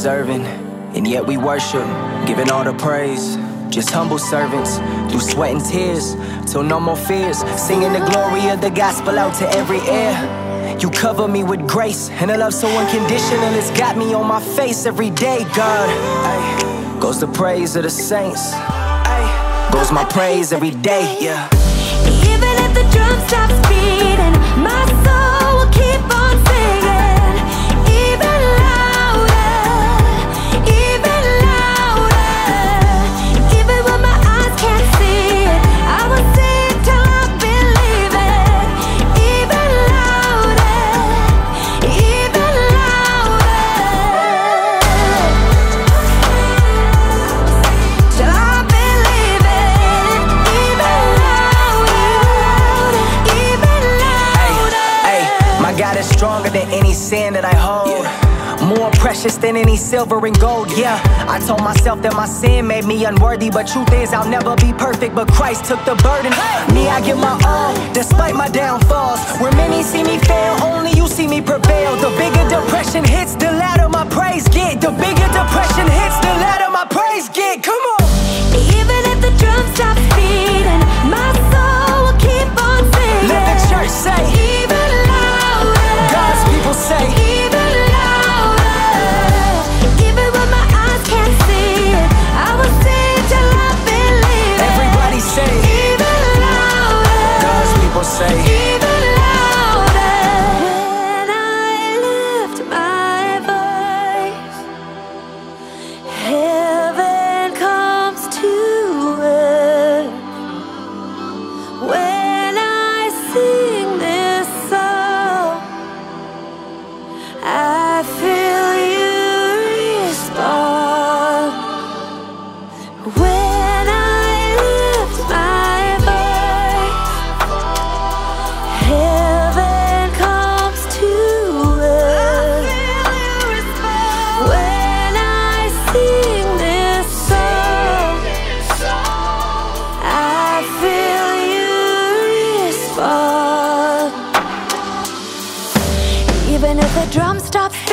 deserving, and yet we worship, giving all the praise. Just humble servants, through sweat and tears, till no more fears, singing the glory of the gospel out to every ear. You cover me with grace, and a love so unconditional, it's got me on my face every day, God. Ay, goes the praise of the saints, ay, goes my praise every day, yeah. Even if the drum stops beating, my soul will keep on singing. Even louder, even louder. Even when my eyes can't see it, I will sing till I believe it. Even louder, even louder. Till I believe it. Even louder, even louder. Ay, my God is stronger than any sin that I hold, more precious than any silver and gold, yeah. I told myself that my sin made me unworthy, but truth is I'll never be perfect, but Christ took the burden. Me, I give my all, despite my downfalls. Where many see me fail, only you see me prevail. The bigger depression hits, the louder my praise get. The bigger depression hits, the louder my praise get. Come on. Even if the drum stops beating, my soul will keep on singing. Let the church say, even louder. God's people say, Even louder. Even when my eyes can't see it, I will sing till I believe it. everybody say, Even louder. God's people say, Even louder. When I lift my voice, heaven comes to earth. When I sing this song, I feel you respond. When I lift my voice, heaven comes to earth. When I sing this song, I feel you respond. Even if the drum stops